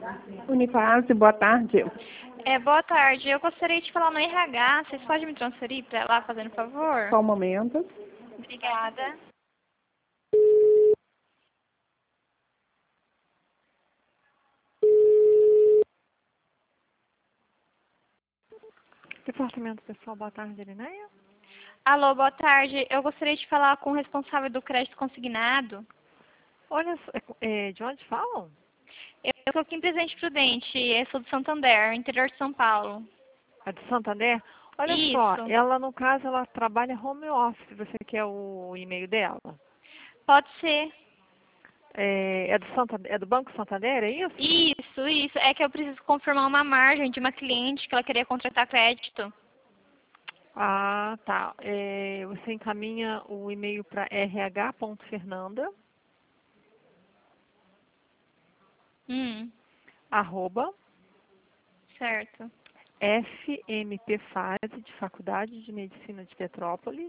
Unifase, boa tarde. Boa tarde. Eu gostaria de falar no RH. Vocês podem me transferir para lá, fazendo favor? Só um momento. Obrigada. Departamento Pessoal, boa tarde, Elinéia. Alô, boa tarde. Eu gostaria de falar com o responsável do crédito consignado. Olha, de onde falam? Eu sou aqui em Presidente Prudente. Eu sou do Santander, interior de São Paulo. A de Santander? Olha Isso. só, ela no caso, ela trabalha home office. Você quer o e-mail dela? Pode ser. É do Banco Santander, é isso? Isso. É que eu preciso confirmar uma margem de uma cliente que ela queria contratar crédito. Ah, tá. Você encaminha o e-mail para rh.fernanda, arroba, Certo. FMPfase, de Faculdade de Medicina de Petrópolis.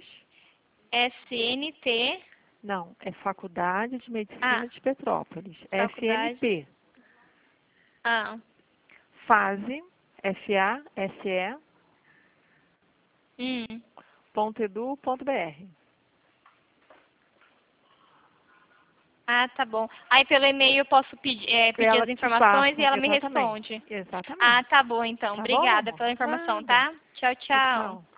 SNT. Não, é Faculdade de Medicina de Petrópolis. Faculdade. FMP. Fase, FASE, .edu.br. Tá bom. Aí pelo e-mail eu posso pedir as informações e ela me responde. Exatamente. Tá bom então. Tá Obrigada bom? pela informação, Nada. tá? Tchau, tchau.